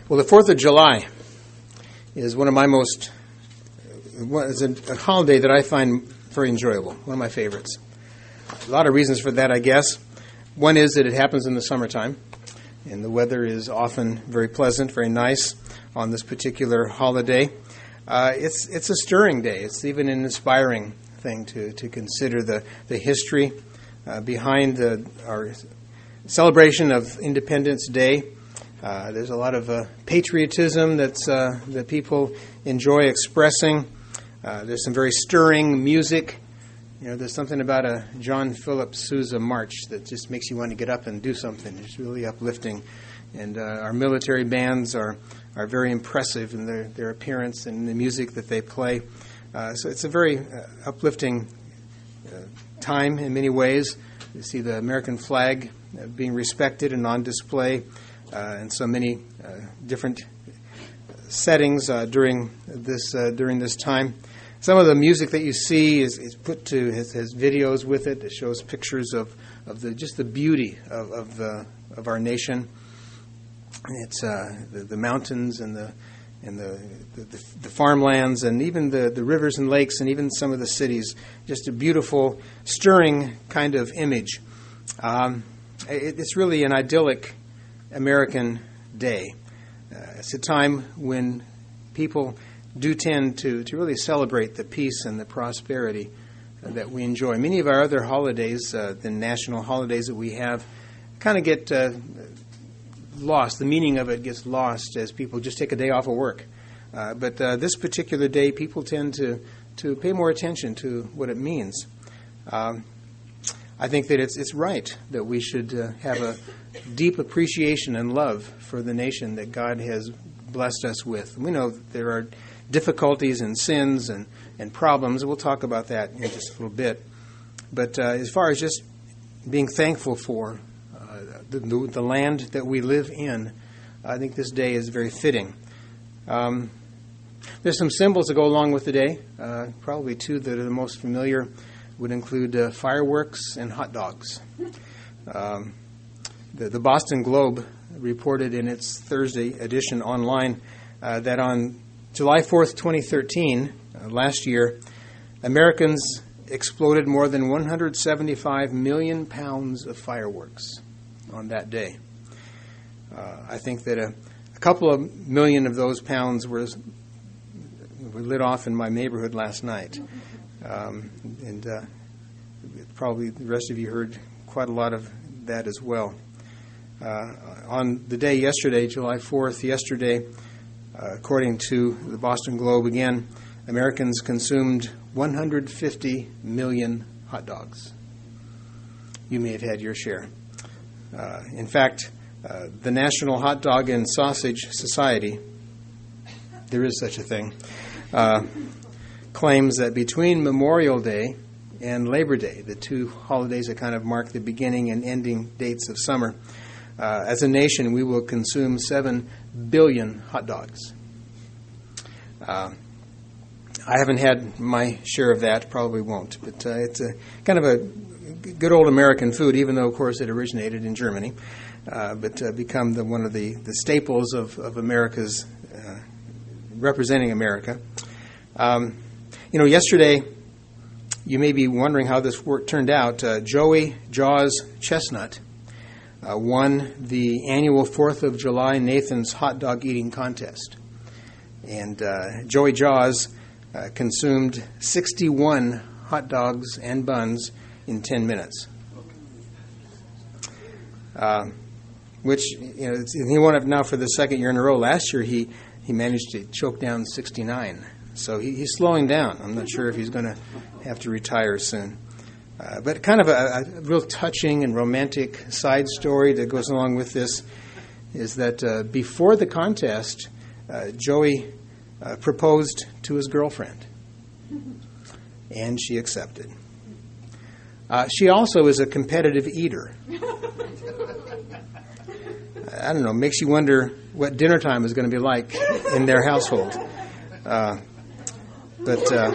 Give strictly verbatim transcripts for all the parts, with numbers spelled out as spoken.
Well, the fourth of July is one of my most, is a, a holiday that I find very enjoyable, one of my favorites. A lot of reasons for that, I guess. One is that it happens in the summertime, and the weather is often very pleasant, very nice on this particular holiday. Uh, it's it's a stirring day. It's even an inspiring thing to, to consider the, the history uh, behind the, our celebration of Independence Day. Uh, there's a lot of uh, patriotism that's uh, that people enjoy expressing. Uh, there's some very stirring music. You know, there's something about a John Philip Sousa march that just makes you want to get up and do something. It's really uplifting. And uh, our military bands are, are very impressive in their, their appearance and the music that they play. Uh, so it's a very uh, uplifting uh, time in many ways. You see the American flag uh, being respected and on display uh, in so many uh, different settings uh, during this uh, during this time. Some of the music that you see is, is put to has, has videos with it. It shows pictures of, of the just the beauty of of, the, of our nation. It's uh, the, the mountains and the and the, the, the farmlands and even the, the rivers and lakes and even some of the cities. Just a beautiful, stirring kind of image. Um, it, it's really an idyllic American day. Uh, it's a time when people do tend to, to really celebrate the peace and the prosperity uh, that we enjoy. Many of our other holidays, uh, the national holidays that we have, kind of get uh, lost. The meaning of it gets lost as people just take a day off of work. Uh, but uh, this particular day, people tend to, to pay more attention to what it means. Um, I think that it's it's right that we should uh, have a deep appreciation and love for the nation that God has blessed us with. We know that there are difficulties and sins and, and problems. We'll talk about that in just a little bit. But uh, as far as just being thankful for uh, the, the, the land that we live in, I think this day is very fitting. Um, there's some symbols that go along with the day. Uh, probably two that are the most familiar would include uh, fireworks and hot dogs. Um, the, the Boston Globe reported in its Thursday edition online uh, that on July fourth, twenty thirteen, uh, last year, Americans exploded more than one hundred seventy-five million pounds of fireworks on that day. Uh, I think that a, a couple of million of those pounds were, were lit off in my neighborhood last night. Um, and uh, probably the rest of you heard quite a lot of that as well. Uh, on the day yesterday, July fourth, yesterday, uh, according to the Boston Globe again, Americans consumed one hundred fifty million hot dogs. You may have had your share. Uh, in fact, uh, the National Hot Dog and Sausage Society, there is such a thing, uh, claims that between Memorial Day and Labor Day, the two holidays that kind of mark the beginning and ending dates of summer, uh, as a nation we will consume seven billion hot dogs. Uh, I haven't had my share of that, probably won't, but uh, it's a kind of a good old American food, even though, of course, it originated in Germany, uh, but uh, become the, one of the, the staples of, of America's, uh, representing America. Um, You know, yesterday, you may be wondering how this work turned out. Uh, Joey Jaws Chestnut uh, won the annual fourth of July Nathan's Hot Dog Eating Contest. And uh, Joey Jaws uh, consumed sixty-one hot dogs and buns in ten minutes. Uh, which, you know, he won it now for the second year in a row. Last year, he, he managed to choke down sixty-nine. So he, he's slowing down. I'm not sure if he's going to have to retire soon. Uh, but kind of a, a real touching and romantic side story that goes along with this is that uh, before the contest, uh, Joey uh, proposed to his girlfriend, and she accepted. Uh, she also is a competitive eater. I don't know, makes you wonder what dinner time is going to be like in their household. Uh, But uh,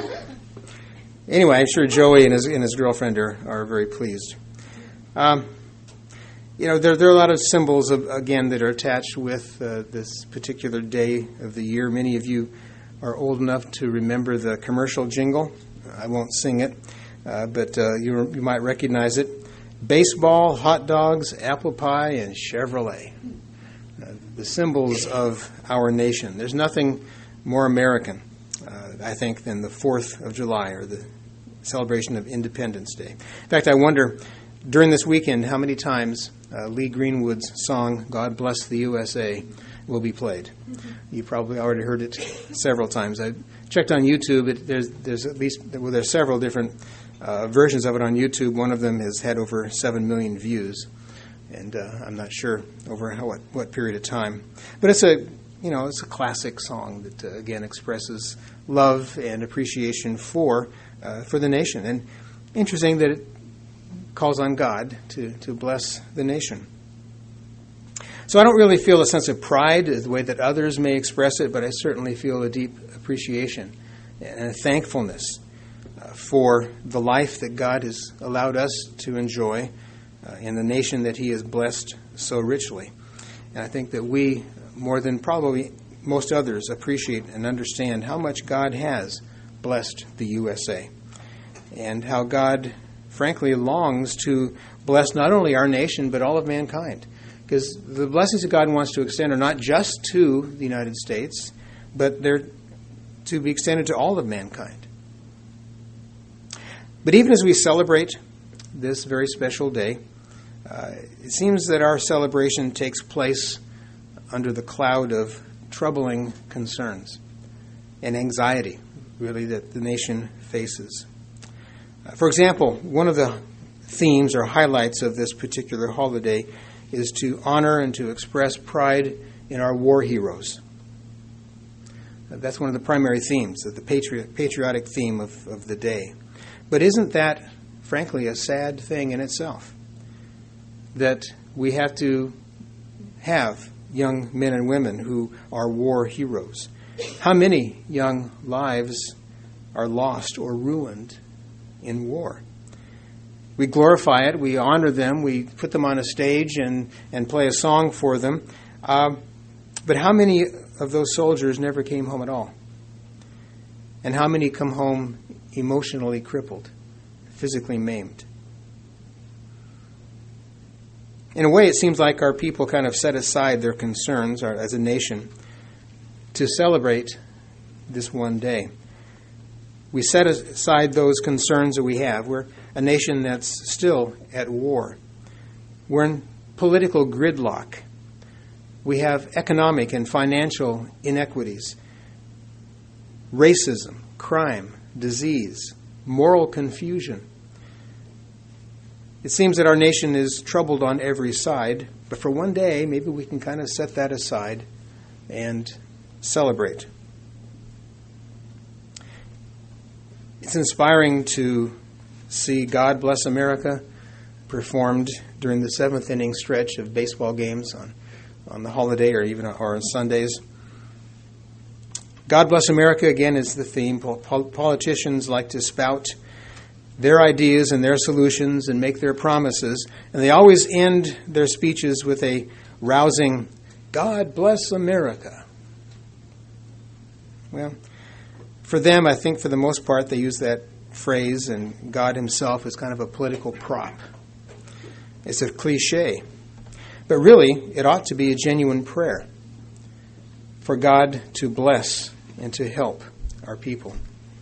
anyway, I'm sure Joey and his and his girlfriend are, are very pleased. Um, you know, there, there are a lot of symbols, of, again, that are attached with uh, this particular day of the year. Many of you are old enough to remember the commercial jingle. I won't sing it, uh, but uh, you, you might recognize it. Baseball, hot dogs, apple pie, and Chevrolet. Uh, the symbols of our nation. There's nothing more American, uh, I think, than the fourth of July, or the celebration of Independence Day. In fact, I wonder, during this weekend, how many times uh, Lee Greenwood's song, God Bless the U S A, will be played. Mm-hmm. You probably already heard it several times. I checked on YouTube. It, there's, there's at least, well, there's several different uh, versions of it on YouTube. One of them has had over seven million views, and uh, I'm not sure over how, what, what period of time. But it's a, you know, it's a classic song that, uh, again, expresses love and appreciation for uh, for the nation. And interesting that it calls on God to, to bless the nation. So I don't really feel a sense of pride the way that others may express it, but I certainly feel a deep appreciation and a thankfulness uh, for the life that God has allowed us to enjoy uh, in the nation that He has blessed so richly. And I think that we, more than probably most others, appreciate and understand how much God has blessed the U S A, and how God, frankly, longs to bless not only our nation, but all of mankind. Because the blessings that God wants to extend are not just to the United States, but they're to be extended to all of mankind. But even as we celebrate this very special day, uh, it seems that our celebration takes place under the cloud of troubling concerns and anxiety, really, that the nation faces. Uh, for example, one of the themes or highlights of this particular holiday is to honor and to express pride in our war heroes. Uh, that's one of the primary themes, the patri- patriotic theme of, of the day. But isn't that, frankly, a sad thing in itself? That we have to have young men and women who are war heroes. How many young lives are lost or ruined in war? We glorify it, we honor them, we put them on a stage and, and play a song for them. Uh, but how many of those soldiers never came home at all? And how many come home emotionally crippled, physically maimed? In a way, it seems like our people kind of set aside their concerns our, as a nation to celebrate this one day. We set aside those concerns that we have. We're a nation that's still at war. We're in political gridlock. We have economic and financial inequities, racism, crime, disease, moral confusion. It seems that our nation is troubled on every side, but for one day, maybe we can kind of set that aside and celebrate. It's inspiring to see God Bless America performed during the seventh inning stretch of baseball games on, on the holiday or even or on Sundays. God Bless America, again, is the theme. Politicians like to spout their ideas and their solutions and make their promises, and they always end their speeches with a rousing, God bless America. Well, for them, I think for the most part, they use that phrase, and God Himself is kind of a political prop. It's a cliche. But really, it ought to be a genuine prayer for God to bless and to help our people.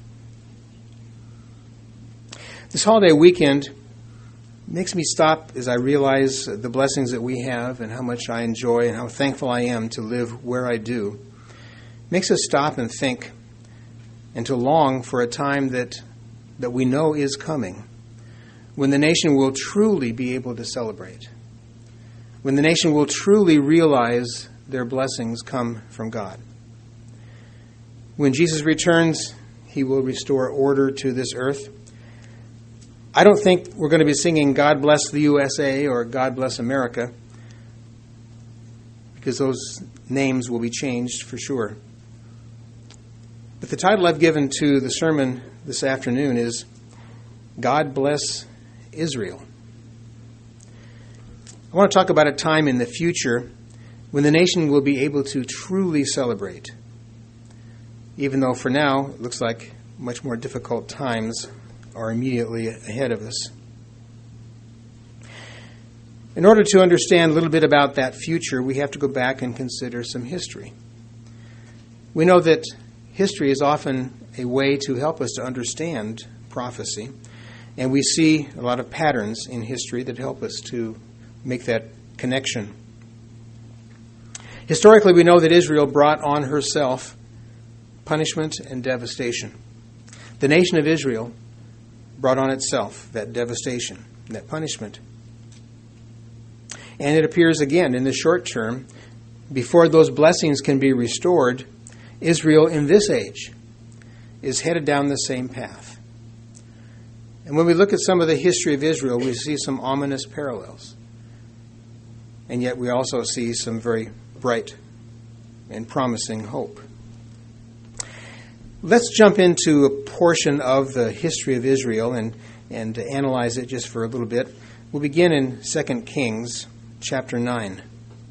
This holiday weekend makes me stop as I realize the blessings that we have and how much I enjoy and how thankful I am to live where I do. It makes us stop and think and to long for a time that, that we know is coming, when the nation will truly be able to celebrate, when the nation will truly realize their blessings come from God. When Jesus returns, He will restore order to this earth. I don't think we're going to be singing God Bless the U S A or God Bless America, because those names will be changed for sure. But the title I've given to the sermon this afternoon is God Bless Israel. I want to talk about a time in the future when the nation will be able to truly celebrate, even though for now it looks like much more difficult times are immediately ahead of us. In order to understand a little bit about that future, we have to go back and consider some history. We know that history is often a way to help us to understand prophecy, and we see a lot of patterns in history that help us to make that connection. Historically, we know that Israel brought on herself punishment and devastation. The nation of Israel brought on itself that devastation, that punishment. And it appears again in the short term, before those blessings can be restored, Israel in this age is headed down the same path. And when we look at some of the history of Israel, we see some ominous parallels. And yet we also see some very bright and promising hope. Let's jump into a portion of the history of Israel and, and analyze it just for a little bit. We'll begin in Second Kings chapter nine.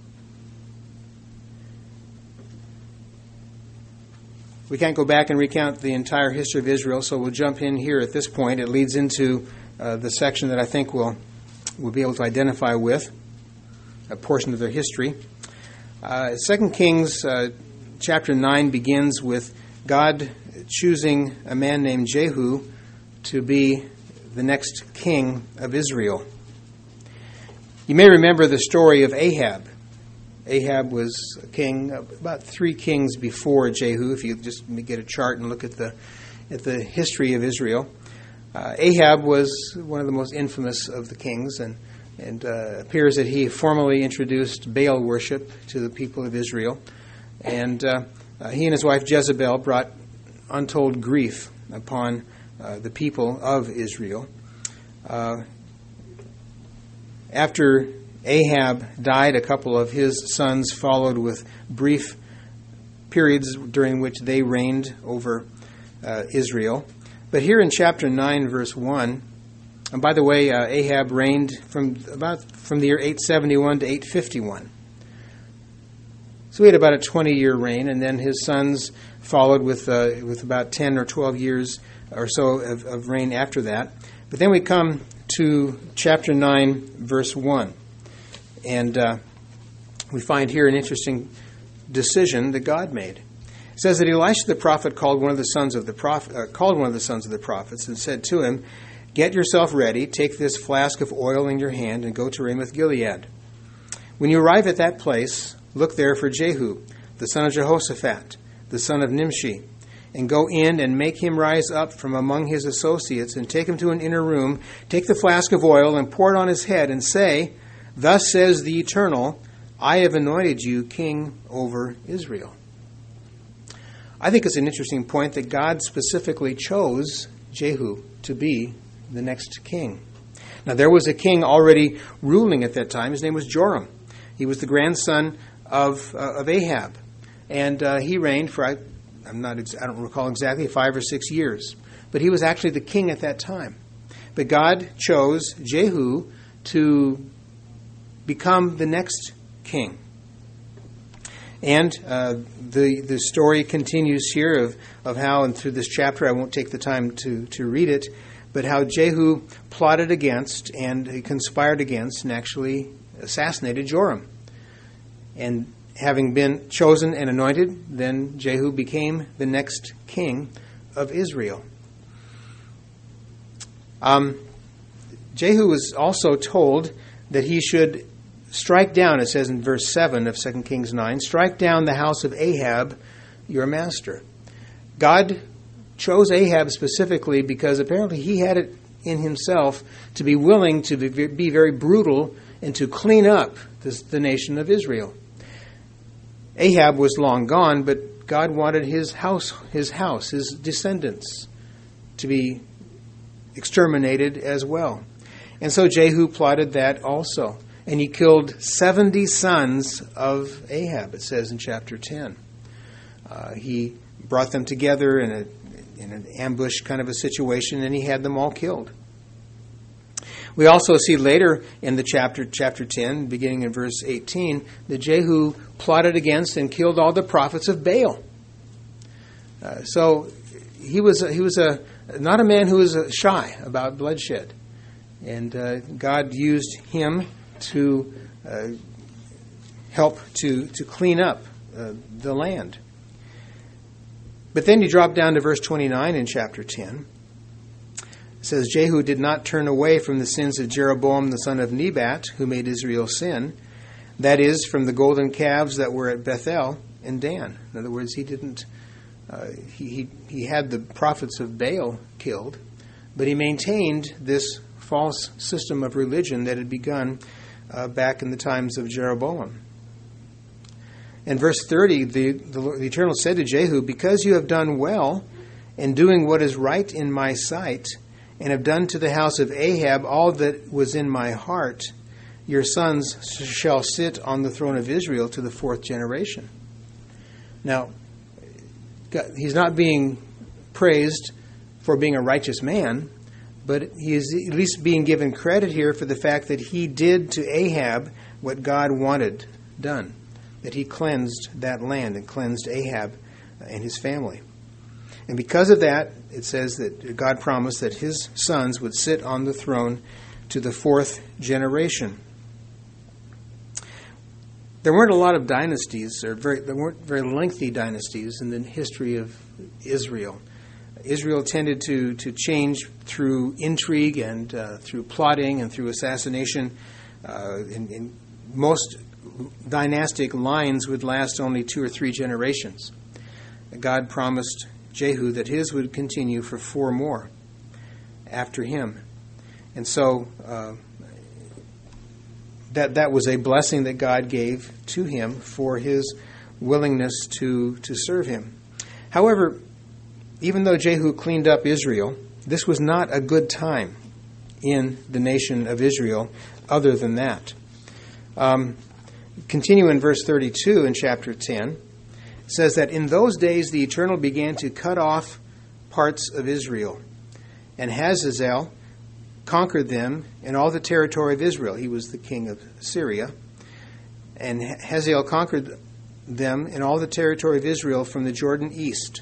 We can't go back and recount the entire history of Israel, so we'll jump in here at this point. It leads into uh, the section that I think we'll, we'll be able to identify with, a portion of their history. Uh, Second Kings uh, chapter nine begins with God choosing a man named Jehu to be the next king of Israel. You may remember the story of Ahab. Ahab was a king about three kings before Jehu, if you just get a chart and look at the at the history of Israel. Uh, Ahab was one of the most infamous of the kings, and and uh, appears that he formally introduced Baal worship to the people of Israel. And uh, uh, he and his wife Jezebel brought untold grief upon uh, the people of Israel. Uh, after Ahab died, a couple of his sons followed with brief periods during which they reigned over uh, Israel. But here in chapter nine, verse one, and by the way, uh, Ahab reigned from about from the year eight seventy-one to eight fifty-one. So he had about a twenty-year reign, and then his sons followed with uh, with about ten or twelve years or so of, of reign after that. But then we come to chapter nine, verse one. And uh, we find here an interesting decision that God made. It says that Elisha the prophet called one of the sons of the prophet, uh, called one of the sons of the prophets and said to him, "Get yourself ready, take this flask of oil in your hand, and go to Ramoth Gilead. When you arrive at that place, look there for Jehu, the son of Jehoshaphat, the son of Nimshi, and go in and make him rise up from among his associates, and take him to an inner room. Take the flask of oil and pour it on his head, and say, 'Thus says the Eternal, I have anointed you king over Israel.'" I think it's an interesting point that God specifically chose Jehu to be the next king. Now, there was a king already ruling at that time. His name was Joram. He was the grandson of uh, of Ahab, and uh, he reigned for I, I'm not ex- I don't recall exactly five or six years, but he was actually the king at that time. But God chose Jehu to become the next king. And uh, the the story continues here of, of how, and through this chapter, I won't take the time to, to read it, but how Jehu plotted against and he conspired against and actually assassinated Joram. And having been chosen and anointed, then Jehu became the next king of Israel. Um, Jehu was also told that he should strike down, it says in verse seven of Second Kings nine, strike down the house of Ahab, your master. God chose Ahab specifically because apparently he had it in himself to be willing to be, be very brutal and to clean up this, the nation of Israel. Ahab was long gone, but God wanted his house, his house, his descendants to be exterminated as well. And so Jehu plotted that also. And he killed seventy sons of Ahab, it says in chapter ten. Uh, he brought them together in, a, in an ambush kind of a situation, and he had them all killed. We also see later in the chapter, chapter ten, beginning in verse eighteen, that Jehu plotted against and killed all the prophets of Baal. Uh, so he was he was a not a man who was shy about bloodshed, and uh, God used him to uh, help to to clean up uh, the land. But then you drop down to verse twenty-nine in chapter ten. It says, Jehu did not turn away from the sins of Jeroboam the son of Nebat, who made Israel sin, that is, from the golden calves that were at Bethel and Dan. In other words, he didn't. Uh, he, he he had the prophets of Baal killed, but he maintained this false system of religion that had begun uh, back in the times of Jeroboam. In verse thirty, the, the, the Eternal said to Jehu, because you have done well in doing what is right in my sight, and have done to the house of Ahab all that was in my heart, your sons shall sit on the throne of Israel to the fourth generation. Now, God, he's not being praised for being a righteous man, but he is at least being given credit here for the fact that he did to Ahab what God wanted done, that he cleansed that land and cleansed Ahab and his family. And because of that, it says that God promised that his sons would sit on the throne to the fourth generation. There weren't a lot of dynasties, or very, there weren't very lengthy dynasties in the history of Israel. Israel tended to, to change through intrigue and uh, through plotting and through assassination. Uh, in, in most dynastic lines would last only two or three generations. God promised Jehu that his would continue for four more after him. And so uh, that that was a blessing that God gave to him for his willingness to, to serve him. However, even though Jehu cleaned up Israel, this was not a good time in the nation of Israel other than that. Um, continue in verse thirty-two in chapter ten. It says that in those days the Eternal began to cut off parts of Israel, and Hazazel conquered them in all the territory of Israel. He was the king of Syria. And Hazael conquered them in all the territory of Israel from the Jordan east.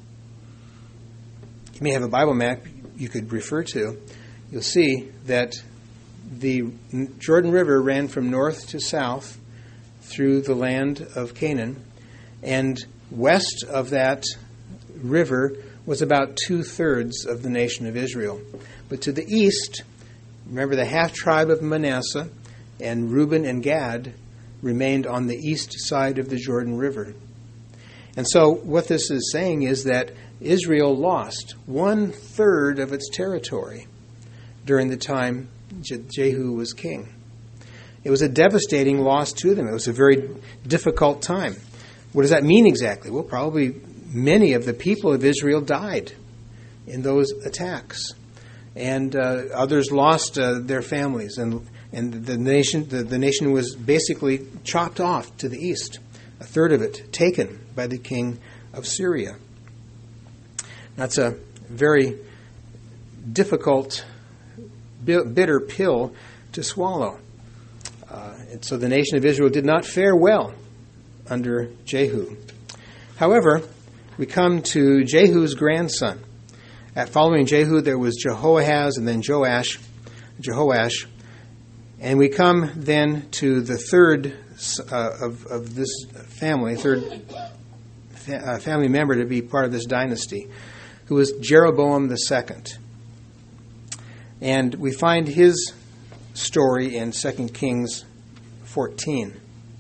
You may have a Bible map you could refer to. You'll see that the Jordan River ran from north to south through the land of Canaan. And west of that river was about two-thirds of the nation of Israel. But to the east, remember the half-tribe of Manasseh and Reuben and Gad remained on the east side of the Jordan River. And so what this is saying is that Israel lost one-third of its territory during the time Jehu was king. It was a devastating loss to them. It was a very difficult time. What does that mean exactly? Well, probably many of the people of Israel died in those attacks, and uh, others lost uh, their families, and and the nation the, the nation was basically chopped off to the east, a third of it taken by the king of Syria. That's a very difficult, bitter pill to swallow. Uh, and so the nation of Israel did not fare well under Jehu. However, we come to Jehu's grandson. At following Jehu, there was Jehoahaz and then Joash, Jehoash. And we come then to the third uh, of, of this family, third fa- uh, family member to be part of this dynasty, who was Jeroboam the second. And we find his story in Second Kings fourteen.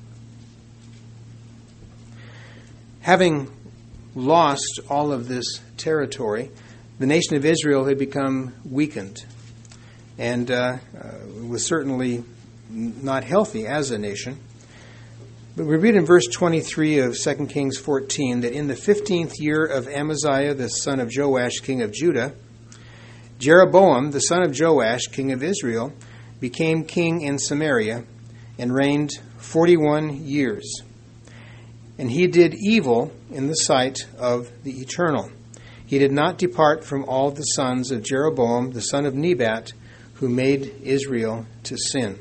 Having lost all of this territory, the nation of Israel had become weakened and uh, uh, was certainly not healthy as a nation. But we read in verse twenty-three of Second Kings fourteen that in the fifteenth year of Amaziah, the son of Joash, king of Judah, Jeroboam, the son of Joash, king of Israel, became king in Samaria and reigned forty-one years. And he did evil in the sight of the Eternal. He did not depart from all the sons of Jeroboam, the son of Nebat, who made Israel to sin.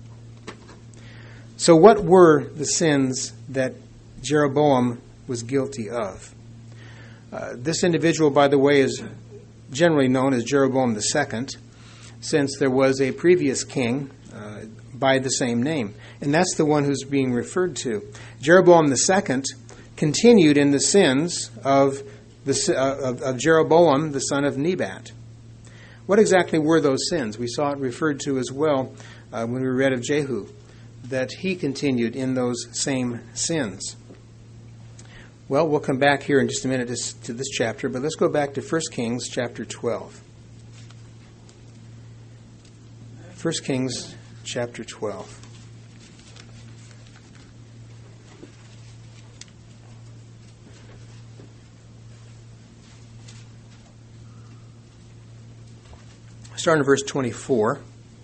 So what were the sins that Jeroboam was guilty of? Uh, this individual, by the way, is generally known as Jeroboam the Second, since there was a previous king uh, by the same name. And that's the one who's being referred to. Jeroboam the Second continued in the sins of, the, uh, of, of Jeroboam, the son of Nebat. What exactly were those sins? We saw it referred to as well uh, when we read of Jehu, that he continued in those same sins. Well, we'll come back here in just a minute to, to this chapter, but let's go back to First Kings chapter twelve. First Kings chapter twelve. Starting in verse twenty-four.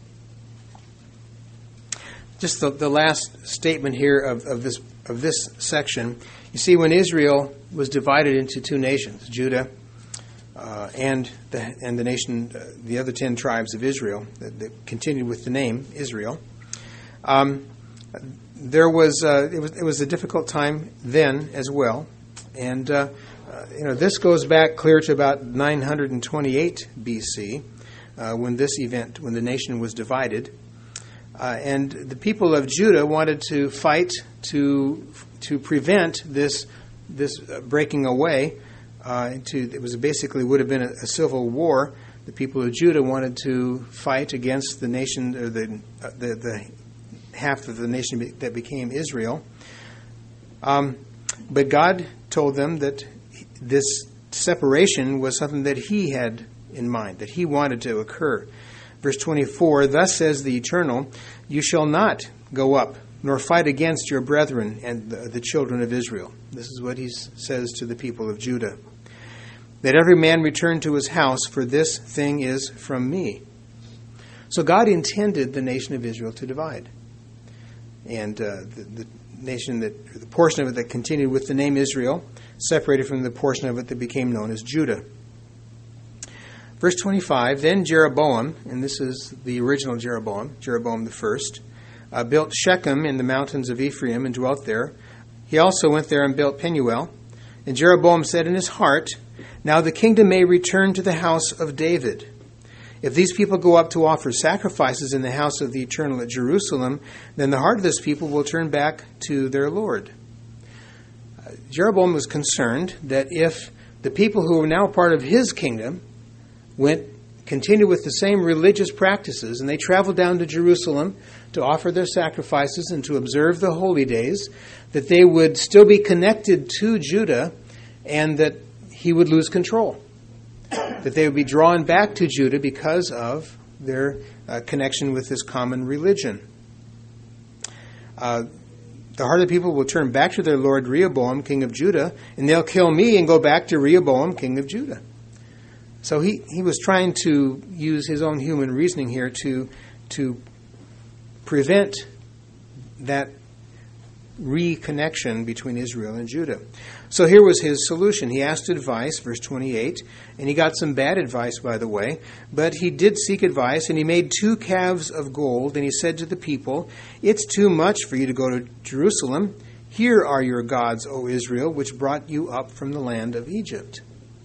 Just the, the last statement here of, of this of this section. You see, when Israel was divided into two nations, Judah uh, and the and the nation, uh, the other ten tribes of Israel that, that continued with the name Israel, um, there was uh, it was it was a difficult time then as well, and uh, uh, you know this goes back clear to about nine hundred twenty-eight B C uh, when this event when the nation was divided. Uh, and the people of Judah wanted to fight to to prevent this this uh, breaking away. Uh, to it was basically would have been a, a civil war. The people of Judah wanted to fight against the nation, or the uh, the, the half of the nation be, that became Israel. Um, but God told them that this separation was something that He had in mind, that He wanted to occur. Verse twenty-four, thus says the Eternal, you shall not go up, nor fight against your brethren and the, the children of Israel. This is what he says to the people of Judah. That every man return to his house, for this thing is from me. So God intended the nation of Israel to divide. And uh, the, the nation that, the portion of it that continued with the name Israel, separated from the portion of it that became known as Judah. Verse twenty-five, then Jeroboam, and this is the original Jeroboam, Jeroboam the first, uh, built Shechem in the mountains of Ephraim and dwelt there. He also went there and built Penuel. And Jeroboam said in his heart, now the kingdom may return to the house of David. If these people go up to offer sacrifices in the house of the Eternal at Jerusalem, then the heart of this people will turn back to their Lord. Uh, Jeroboam was concerned that if the people who were now part of his kingdom went continued with the same religious practices, and they traveled down to Jerusalem to offer their sacrifices and to observe the holy days, that they would still be connected to Judah and that he would lose control. That they would be drawn back to Judah because of their uh, connection with this common religion. Uh, the heart of the people will turn back to their lord Rehoboam, king of Judah, and they'll kill me and go back to Rehoboam, king of Judah. So he, he was trying to use his own human reasoning here to, to prevent that reconnection between Israel and Judah. So here was his solution. He asked advice, verse twenty-eight, and he got some bad advice, by the way, but he did seek advice, and he made two calves of gold, and he said to the people, it's too much for you to go to Jerusalem. Here are your gods, O Israel, which brought you up from the land of Egypt.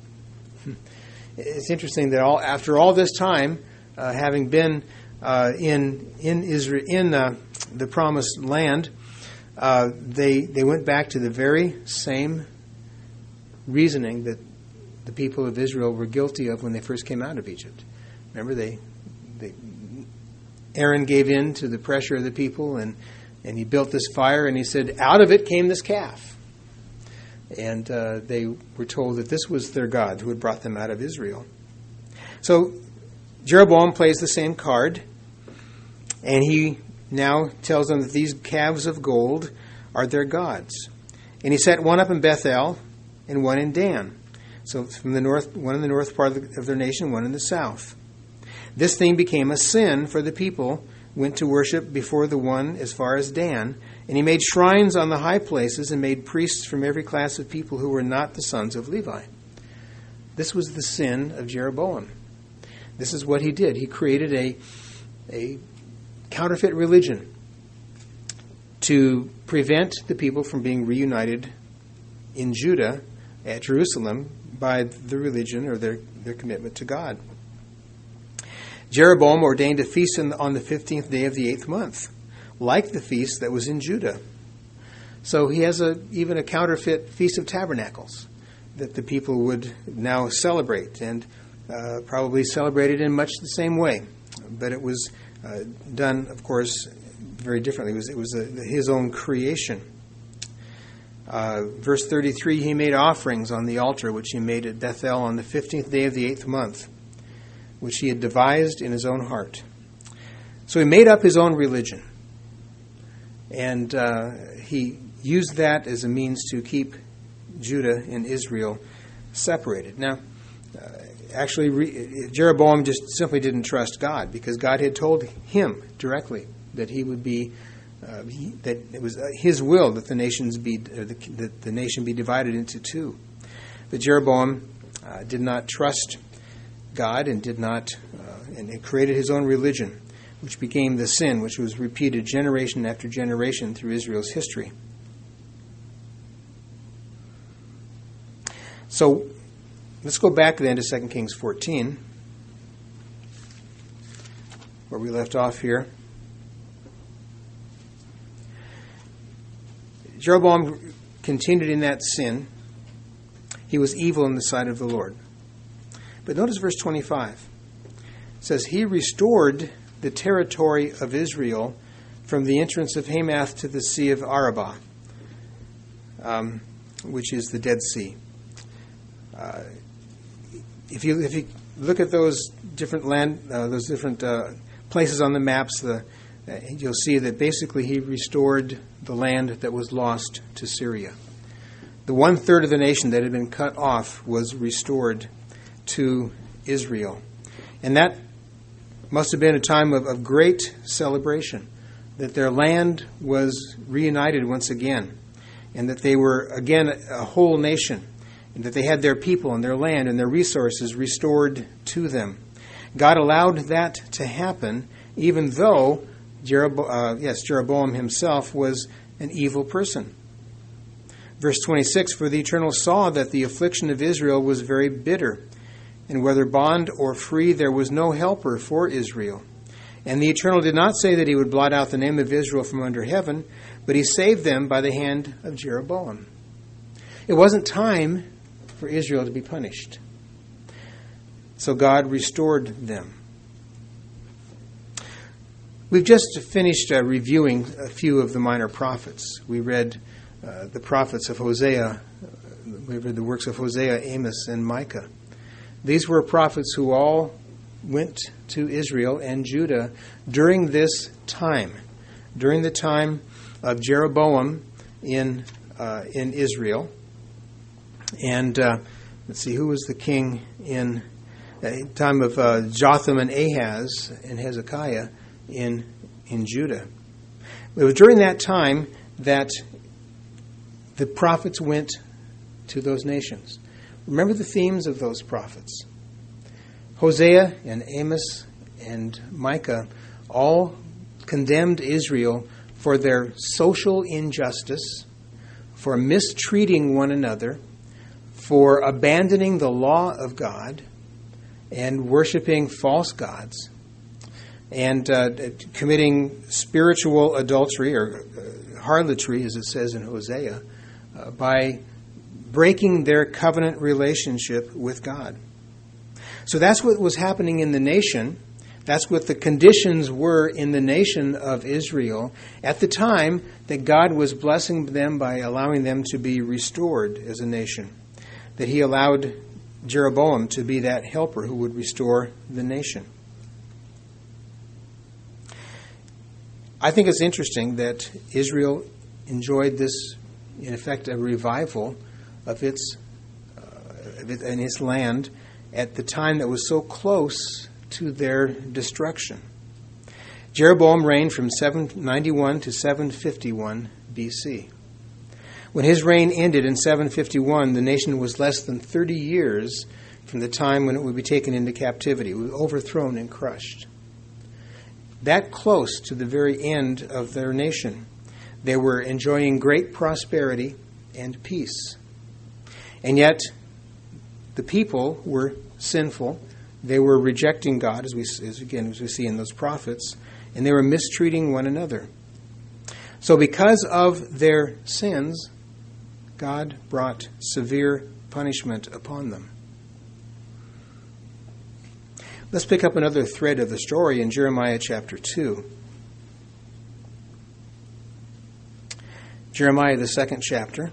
It's interesting that all after all this time, uh, having been uh, in in Israel in uh, the promised land, uh, they they went back to the very same reasoning that the people of Israel were guilty of when they first came out of Egypt. Remember, they they Aaron gave in to the pressure of the people, and and he built this fire, and he said, out of it came this calf. And uh, they were told that this was their God who had brought them out of Israel. So Jeroboam plays the same card, and he now tells them that these calves of gold are their gods. And he set one up in Bethel and one in Dan. So from the north, one in the north part of, the, of their nation, one in the south. This thing became a sin, for the people went to worship before the one as far as Dan. And he made shrines on the high places and made priests from every class of people who were not the sons of Levi. This was the sin of Jeroboam. This is what he did. He created a, a counterfeit religion to prevent the people from being reunited in Judah at Jerusalem by the religion or their, their commitment to God. Jeroboam ordained a feast on the fifteenth day of the eighth month, like the feast that was in Judah. So he has a even a counterfeit Feast of Tabernacles that the people would now celebrate, and uh, probably celebrated in much the same way. But it was uh, done, of course, very differently. It was, it was a, his own creation. Uh, verse thirty-three, he made offerings on the altar which he made at Bethel on the fifteenth day of the eighth month, which he had devised in his own heart. So he made up his own religion. And uh, he used that as a means to keep Judah and Israel separated. Now, uh, actually, re- Jeroboam just simply didn't trust God, because God had told him directly that he would be, uh, he, that it was his will that the nations be, uh, the, that the nation be divided into two. But Jeroboam uh, did not trust God and did not, uh, and, and created his own religion, which became the sin, which was repeated generation after generation through Israel's history. So let's go back then to Second Kings fourteen, where we left off here. Jeroboam continued in that sin. He was evil in the sight of the Lord. But notice verse twenty-five. It says, he restored the territory of Israel from the entrance of Hamath to the Sea of Arabah, um, which is the Dead Sea. Uh, if you if you look at those different land, uh, those different uh, places on the maps, the, uh, you'll see that basically he restored the land that was lost to Syria. The one third of the nation that had been cut off was restored to Israel, and that must have been a time of, of great celebration, that their land was reunited once again, and that they were again a whole nation, and that they had their people and their land and their resources restored to them. God allowed that to happen, even though Jerobo- uh, yes, Jeroboam himself was an evil person. Verse twenty-six, for the Eternal saw that the affliction of Israel was very bitter, and whether bond or free, there was no helper for Israel. And the Eternal did not say that he would blot out the name of Israel from under heaven, but he saved them by the hand of Jeroboam. It wasn't time for Israel to be punished. So God restored them. We've just finished uh, reviewing a few of the minor prophets. We read uh, the prophets of Hosea. We read the works of Hosea, Amos, and Micah. These were prophets who all went to Israel and Judah during this time, during the time of Jeroboam in uh, in Israel. And uh, let's see, who was the king in the time of uh, Jotham and Ahaz and Hezekiah in in Judah? It was during that time that the prophets went to those nations. Remember the themes of those prophets. Hosea and Amos and Micah all condemned Israel for their social injustice, for mistreating one another, for abandoning the law of God and worshiping false gods, and uh, committing spiritual adultery or uh, harlotry, as it says in Hosea, uh, by breaking their covenant relationship with God. So that's what was happening in the nation. That's what the conditions were in the nation of Israel at the time that God was blessing them by allowing them to be restored as a nation. That he allowed Jeroboam to be that helper who would restore the nation. I think it's interesting that Israel enjoyed this, in effect, a revival of its uh, of it, in its land at the time that was so close to their destruction. Jeroboam reigned from seven ninety-one to seven fifty-one B C. When his reign ended in seven fifty-one, the nation was less than thirty years from the time when it would be taken into captivity, it would be overthrown and crushed. That close to the very end of their nation, they were enjoying great prosperity and peace. And yet, the people were sinful. They were rejecting God, as we as again as we see in those prophets, and they were mistreating one another. So because of their sins, God brought severe punishment upon them. Let's pick up another thread of the story in Jeremiah chapter two. Jeremiah, the second chapter.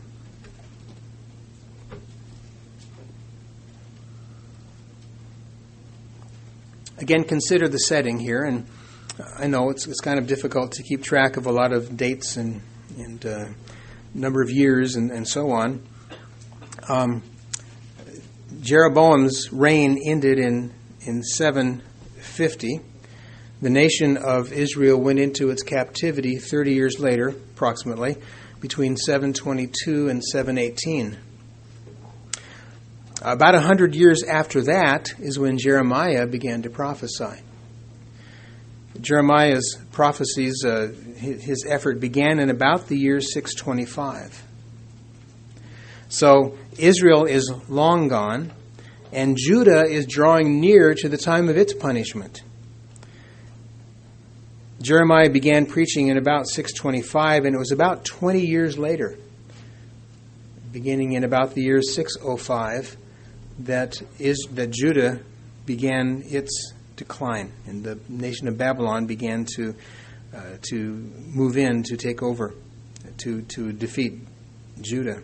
Again, consider the setting here, and I know it's it's kind of difficult to keep track of a lot of dates and and uh, number of years and, and so on. Um, Jeroboam's reign ended in in seven fifty. The nation of Israel went into its captivity thirty years later, approximately, between seven twenty-two and seven eighteen. About a hundred years after that is when Jeremiah began to prophesy. Jeremiah's prophecies, uh, his effort began in about the year six twenty-five. So Israel is long gone, and Judah is drawing near to the time of its punishment. Jeremiah began preaching in about six twenty-five, and it was about twenty years later, beginning in about the year six oh five, that is that Judah began its decline, and the nation of Babylon began to uh, to move in to take over, to to defeat Judah.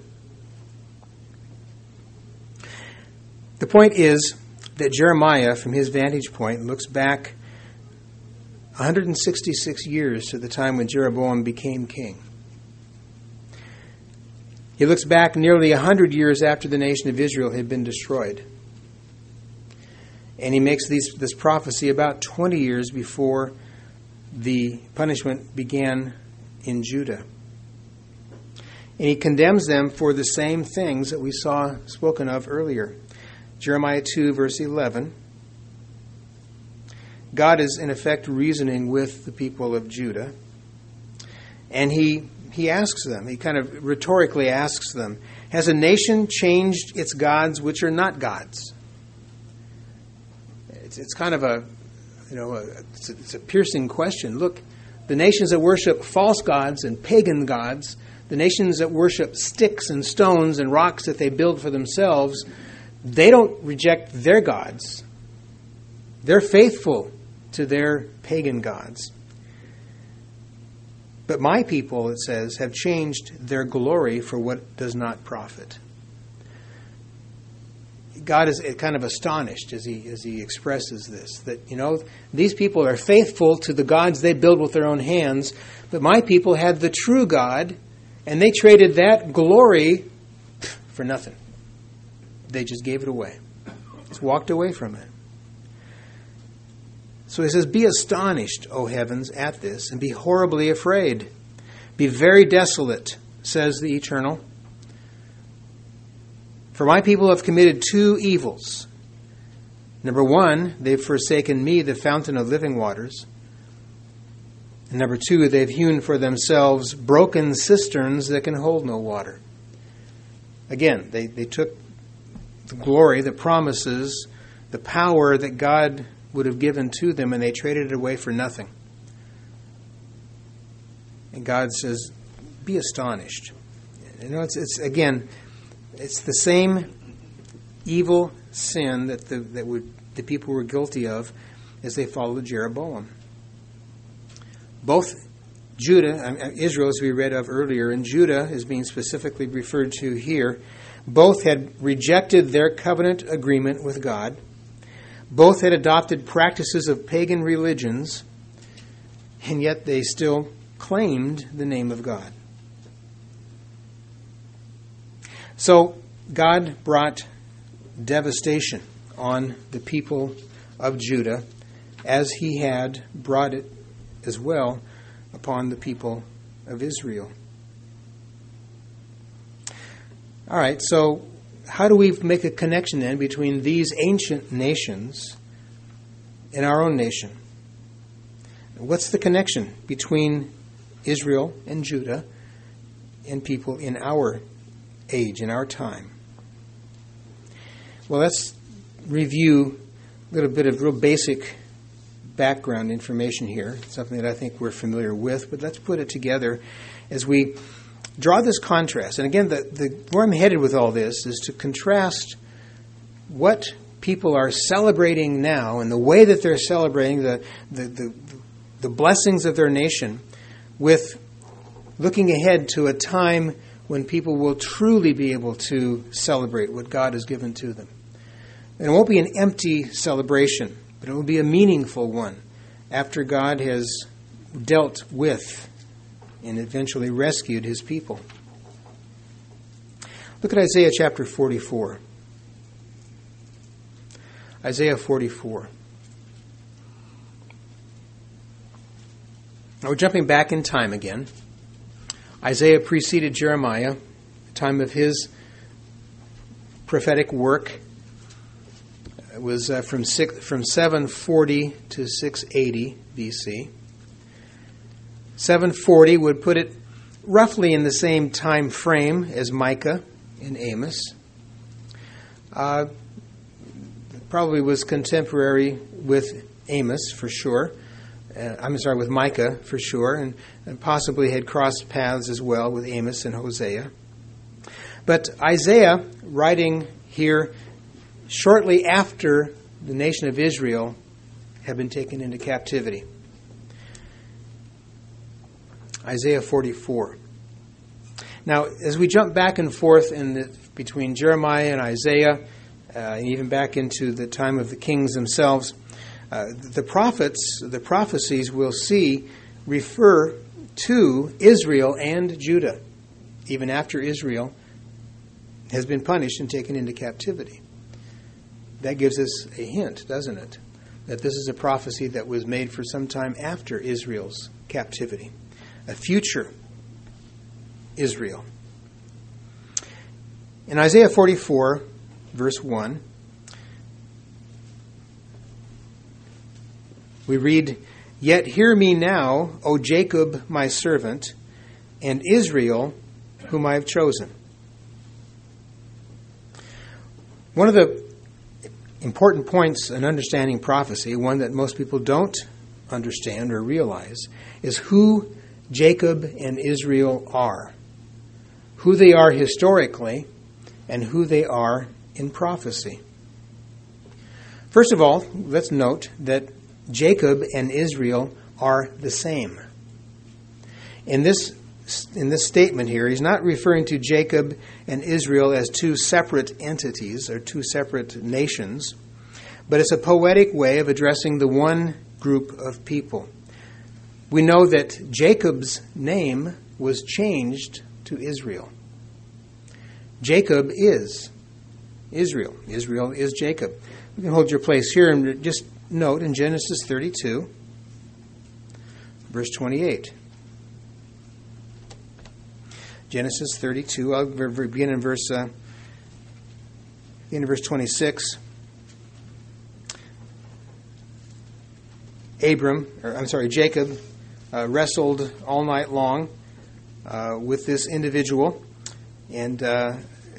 The point is that Jeremiah, from his vantage point, looks back one hundred sixty-six years to the time when Jeroboam became king. He looks back nearly one hundred years after the nation of Israel had been destroyed. And he makes these, this prophecy about twenty years before the punishment began in Judah. And he condemns them for the same things that we saw spoken of earlier. Jeremiah two, verse eleven. God is, in effect, reasoning with the people of Judah. And he he asks them, he kind of rhetorically asks them, has a nation changed its gods which are not gods? It's, it's kind of a, you know, a, it's, a, it's a piercing question. Look, the nations that worship false gods and pagan gods, the nations that worship sticks and stones and rocks that they build for themselves, they don't reject their gods. They're faithful to their pagan gods. But my people, it says, have changed their glory for what does not profit. God is kind of astonished as he as he expresses this, that, you know, these people are faithful to the gods they build with their own hands, but my people had the true God, and they traded that glory for nothing. They just gave it away. Just walked away from it. So he says, be astonished, O heavens, at this, and be horribly afraid. Be very desolate, says the Eternal. For my people have committed two evils. Number one, they've forsaken me, the fountain of living waters. And number two, they've hewn for themselves broken cisterns that can hold no water. Again, they, they took the glory, the promises, the power that God would have given to them, and they traded it away for nothing. And God says, be astonished. You know, it's, it's again, it's the same evil sin that the that would the people were guilty of as they followed Jeroboam. Both Judah, Israel, as we read of earlier, and Judah is being specifically referred to here, both had rejected their covenant agreement with God. Both had adopted practices of pagan religions, and yet they still claimed the name of God. So God brought devastation on the people of Judah, as he had brought it as well upon the people of Israel. All right, so how do we make a connection then between these ancient nations and our own nation? What's the connection between Israel and Judah and people in our age, in our time? Well, let's review a little bit of real basic background information here, something that I think we're familiar with, but let's put it together as we draw this contrast. And again, the, the, where I'm headed with all this is to contrast what people are celebrating now and the way that they're celebrating the, the, the, the blessings of their nation with looking ahead to a time when people will truly be able to celebrate what God has given to them. And it won't be an empty celebration, but it will be a meaningful one after God has dealt with and eventually rescued his people. Look at Isaiah chapter forty-four. Isaiah forty-four. Now we're jumping back in time again. Isaiah preceded Jeremiah, the time of his prophetic work. It was uh, from six, from seven forty to six eighty B C. seven forty would put it roughly in the same time frame as Micah and Amos. Uh, probably was contemporary with Amos for sure. Uh, I'm sorry, with Micah for sure, and, and possibly had crossed paths as well with Amos and Hosea. But Isaiah, writing here shortly after the nation of Israel had been taken into captivity. Isaiah forty-four. Now, as we jump back and forth in the, between Jeremiah and Isaiah, uh, and even back into the time of the kings themselves, uh, the prophets, the prophecies we'll see refer to Israel and Judah, even after Israel has been punished and taken into captivity. That gives us a hint, doesn't it? That this is a prophecy that was made for some time after Israel's captivity. A future Israel. In Isaiah forty-four, verse one, we read, "Yet hear me now, O Jacob my servant, and Israel whom I have chosen." One of the important points in understanding prophecy, one that most people don't understand or realize, is who Jacob and Israel are. Who they are historically and who they are in prophecy. First of all, let's note that Jacob and Israel are the same. In this in this statement here, he's not referring to Jacob and Israel as two separate entities or two separate nations, but it's a poetic way of addressing the one group of people. We know that Jacob's name was changed to Israel. Jacob is Israel. Israel is Jacob. You can hold your place here and just note in Genesis thirty-two, verse twenty-eight. Genesis thirty-two, I'll begin in verse, uh, begin in verse twenty-six. Abram, or I'm sorry, Jacob uh, wrestled all night long uh, with this individual, and uh,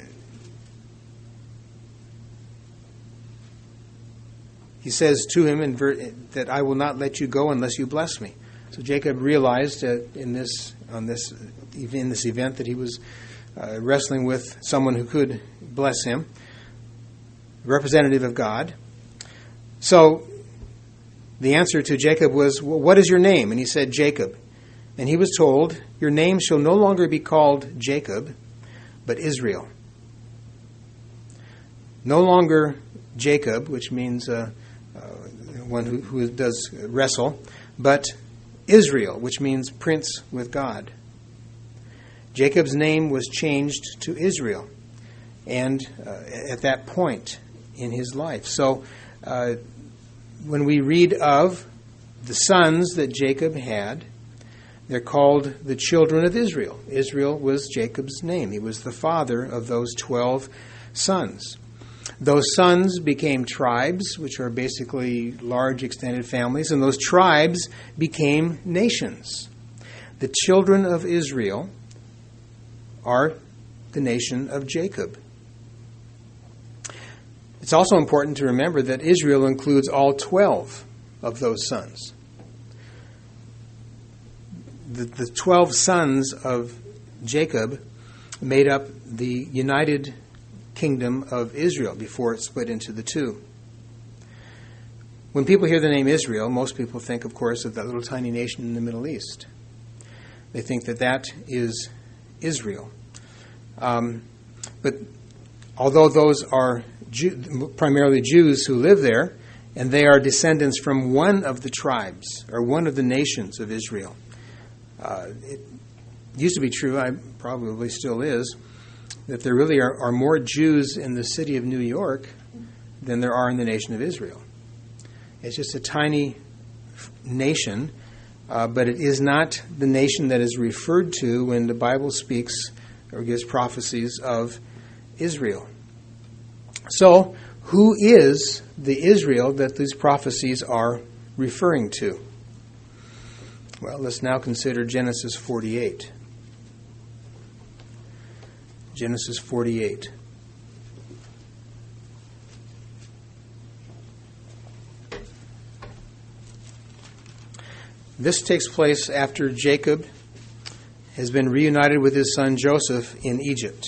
he says to him in ver- that I will not let you go unless you bless me. So Jacob realized uh, in this on this in this event that he was uh, wrestling with someone who could bless him, representative of God. So the answer to Jacob was, well, "What is your name?" And he said, "Jacob." And he was told, "Your name shall no longer be called Jacob, but Israel." No longer Jacob, which means uh, uh, one who, who does wrestle, but Israel, which means prince with God. Jacob's name was changed to Israel, and uh, at that point in his life. So uh, when we read of the sons that Jacob had, they're called the children of Israel. Israel was Jacob's name. He was the father of those twelve sons. Those sons became tribes, which are basically large extended families, and those tribes became nations. The children of Israel are the nation of Jacob. It's also important to remember that Israel includes all twelve of those sons. The, the twelve sons of Jacob made up the united kingdom of Israel before it split into the two. When people hear the name Israel, most people think, of course, of that little tiny nation in the Middle East. They think that that is Israel. Um, but although those are Jew, primarily Jews who live there, and they are descendants from one of the tribes, or one of the nations of Israel. Uh, it used to be true, I probably still is, that there really are, are more Jews in the city of New York than there are in the nation of Israel. It's just a tiny nation, uh, but it is not the nation that is referred to when the Bible speaks or gives prophecies of Israel. So, who is the Israel that these prophecies are referring to? Well, let's now consider Genesis forty-eight. Genesis forty-eight. This takes place after Jacob has been reunited with his son Joseph in Egypt.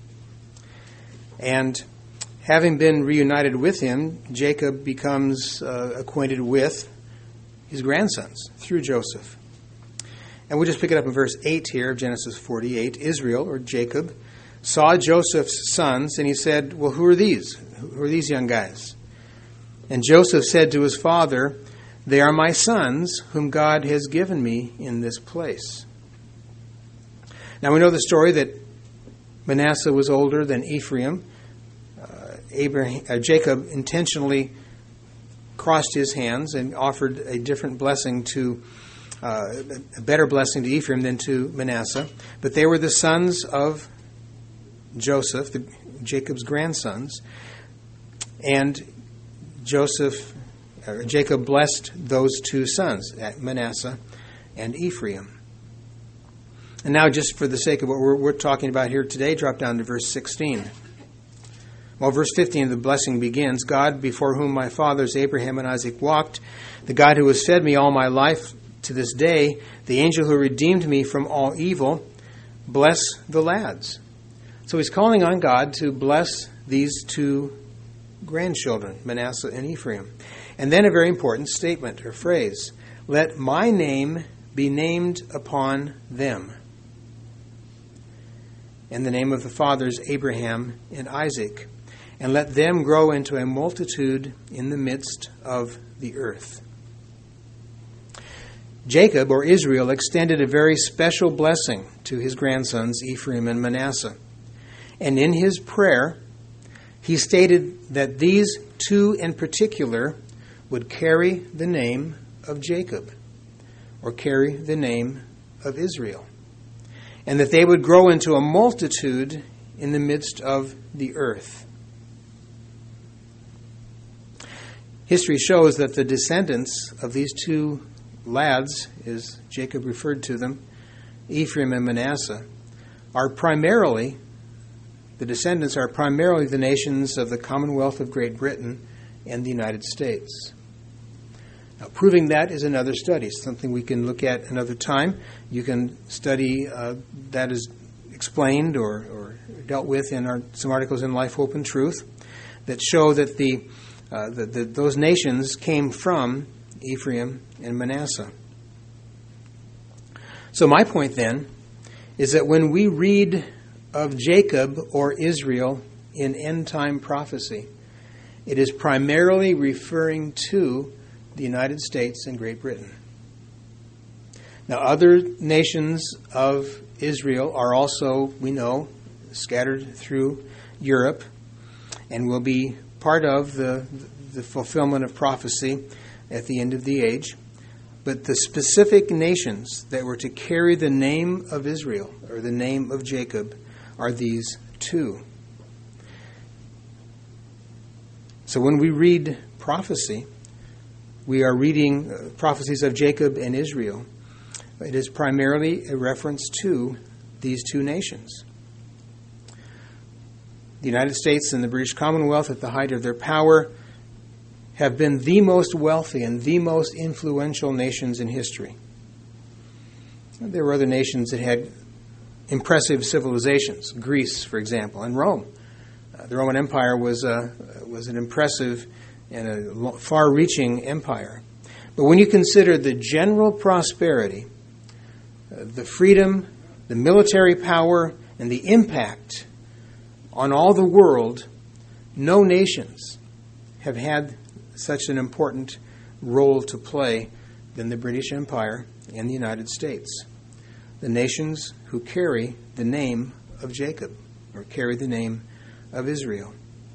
And having been reunited with him, Jacob becomes uh, acquainted with his grandsons through Joseph. And we'll just pick it up in verse eight here of Genesis forty-eight. Israel, or Jacob, saw Joseph's sons, and he said, well, who are these? Who are these young guys? And Joseph said to his father, they are my sons, whom God has given me in this place. Now we know the story that Manasseh was older than Ephraim. Uh, Abraham, uh, Jacob intentionally crossed his hands and offered a different blessing to, uh, a better blessing to Ephraim than to Manasseh. But they were the sons of Joseph, the, Jacob's grandsons, and Joseph, uh, Jacob blessed those two sons, Manasseh and Ephraim. And now, just for the sake of what we're, we're talking about here today, drop down to verse sixteen. Well, verse fifteen, the blessing begins, God, before whom my fathers Abraham and Isaac walked, the God who has fed me all my life to this day, the angel who redeemed me from all evil, bless the lads. So he's calling on God to bless these two grandchildren, Manasseh and Ephraim. And then a very important statement or phrase, let my name be named upon them. And the name of the fathers Abraham and Isaac, and let them grow into a multitude in the midst of the earth. Jacob, or Israel, extended a very special blessing to his grandsons Ephraim and Manasseh. And in his prayer, he stated that these two in particular would carry the name of Jacob, or carry the name of Israel, and that they would grow into a multitude in the midst of the earth. History shows that the descendants of these two lads, as Jacob referred to them, Ephraim and Manasseh, are primarily, the descendants are primarily the nations of the Commonwealth of Great Britain and the United States. Now, proving that is another study, something we can look at another time. You can study uh, that is explained or, or dealt with in our, some articles in Life, Hope, and Truth that show that the, uh, the, the those nations came from Ephraim and Manasseh. So my point then is that when we read of Jacob or Israel in end-time prophecy, it is primarily referring to the United States and Great Britain. Now, other nations of Israel are also, we know, scattered through Europe and will be part of the, the fulfillment of prophecy at the end of the age. But the specific nations that were to carry the name of Israel, or the name of Jacob, are these two. So when we read prophecy, we are reading uh, prophecies of Jacob and Israel. It is primarily a reference to these two nations. The United States and the British Commonwealth, at the height of their power, have been the most wealthy and the most influential nations in history. There were other nations that had impressive civilizations, Greece, for example, and Rome. Uh, the Roman Empire was, uh, was an impressive and a far-reaching empire. But when you consider the general prosperity, uh, the freedom, the military power, and the impact on all the world, no nations have had such an important role to play than the British Empire and the United States. The nations who carry the name of Jacob, or carry the name of Israel.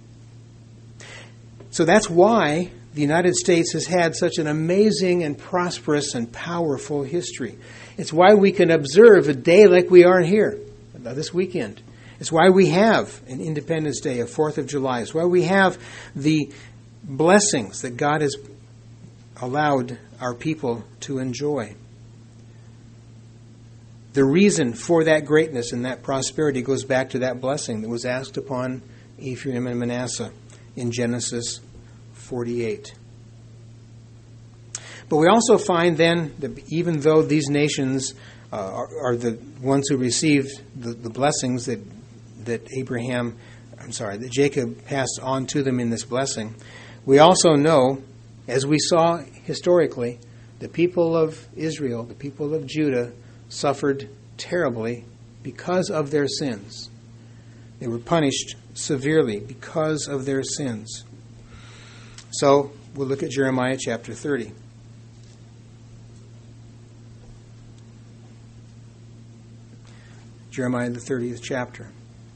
So that's why the United States has had such an amazing and prosperous and powerful history. It's why we can observe a day like we are here, this weekend. It's why we have an Independence Day, a fourth of July. It's why we have the blessings that God has allowed our people to enjoy. The reason for that greatness and that prosperity goes back to that blessing that was asked upon Ephraim and Manasseh in Genesis forty-eight. But we also find then that even though these nations uh, are, are the ones who received the, the blessings that that Abraham, I'm sorry, that Jacob passed on to them in this blessing, we also know, as we saw historically, the people of Israel, the people of Judah, suffered terribly because of their sins. They were punished severely because of their sins. So, we'll look at Jeremiah chapter thirty. Jeremiah, the thirtieth chapter.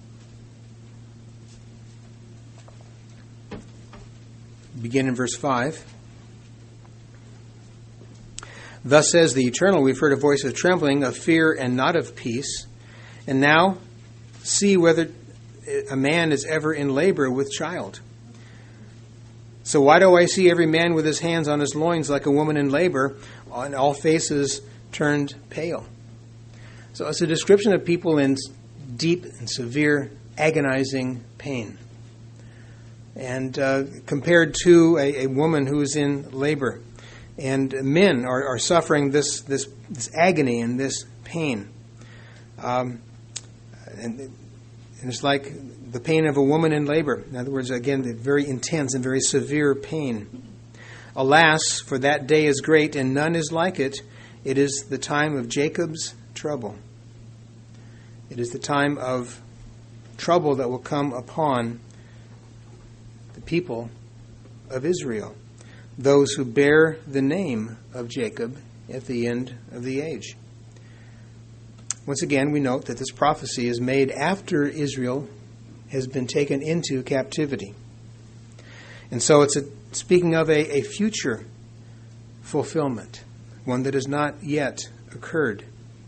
Begin in verse five. Thus says the Eternal, we've heard a voice of trembling, of fear, and not of peace. And now, see whether a man is ever in labor with child. So why do I see every man with his hands on his loins like a woman in labor, and all faces turned pale? So it's a description of people in deep and severe, agonizing pain. And uh, compared to a, a woman who is in labor. And men are, are suffering this, this this agony and this pain. Um, and, and it's like the pain of a woman in labor. In other words, again, the very intense and very severe pain. Alas, for that day is great, and none is like it. It is the time of Jacob's trouble. It is the time of trouble that will come upon the people of Israel, those who bear the name of Jacob at the end of the age. Once again, we note that this prophecy is made after Israel has been taken into captivity. And so it's a, speaking of a, a future fulfillment, one that has not yet occurred.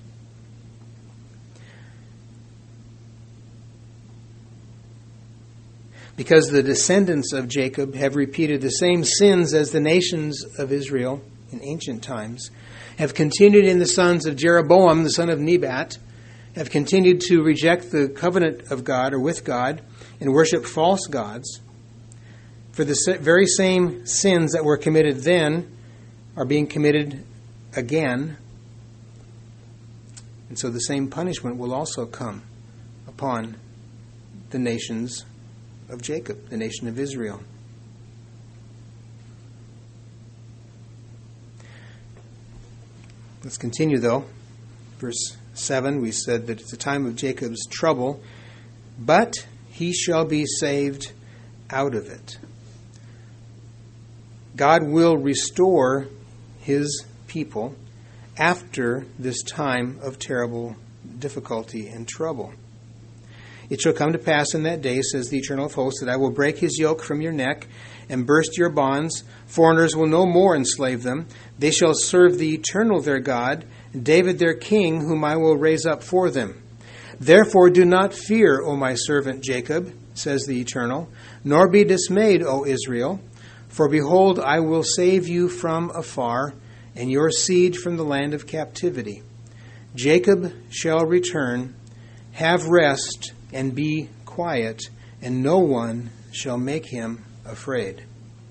Because the descendants of Jacob have repeated the same sins as the nations of Israel in ancient times, have continued in the sons of Jeroboam, the son of Nebat, have continued to reject the covenant of God or with God and worship false gods. For the very same sins that were committed then are being committed again. And so the same punishment will also come upon the nations of Jacob, the nation of Israel. Let's continue though. Verse seven, we said that it's the time of Jacob's trouble, but he shall be saved out of it. God will restore his people after this time of terrible difficulty and trouble. It shall come to pass in that day, says the Eternal of Hosts, that I will break his yoke from your neck and burst your bonds. Foreigners will no more enslave them. They shall serve the Eternal their God, David their king, whom I will raise up for them. Therefore do not fear, O my servant Jacob, says the Eternal, nor be dismayed, O Israel. For behold, I will save you from afar, and your seed from the land of captivity. Jacob shall return, have rest, and be quiet, and no one shall make him afraid.